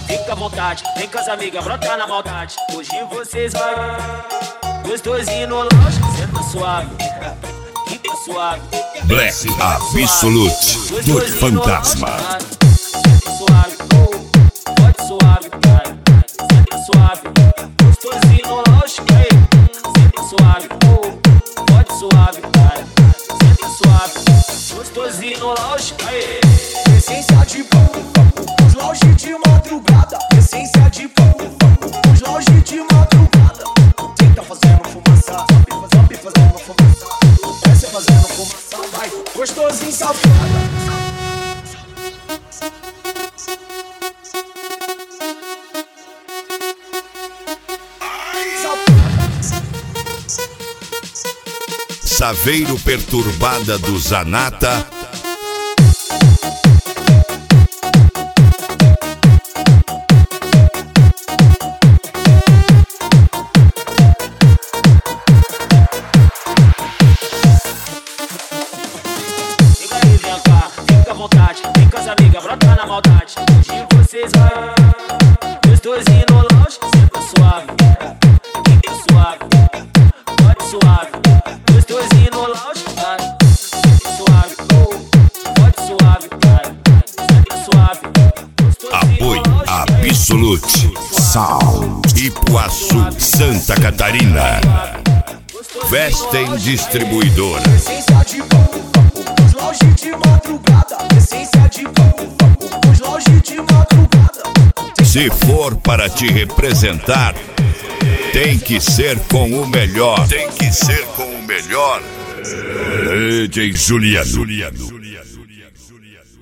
fica à vontade. Vem com as amigas, brota na maldade. Hoje vocês vão gostosinho no lounge, senta suave, fica suave. Black Absolute, Dor Fantasma. Senta suave, pode suave, vai. Senta suave, gostosinho no lounge, senta suave, pode suave, vai. Senta suave, gostosinho no lounge, essência de pão, os lounge de madrugada. Essência de pão, os lounge de madrugada. Quem tá fazendo fumaça, sobe fazendo fumaça. Desce fazendo fumaça, vai, gostosinho safada. Saveiro Perturbada do Zanata. Vem com as amigas, brota na maldade. Hoje vocês vão gostosinho no lounge, senta suave, fica suave, pode suave. Gostosinho no lounge, vai, senta suave, pode suave, vai, senta suave. Apoio Absolute Sound, Ipuaçu, Santa Catarina. Vestem Distribuidora. Essência de pão, os lounge de madrugada. Essência de pão, os lounge de madrugada. Se for para te representar, tem que ser com o melhor. Tem que ser com o melhor. DJ Juliano.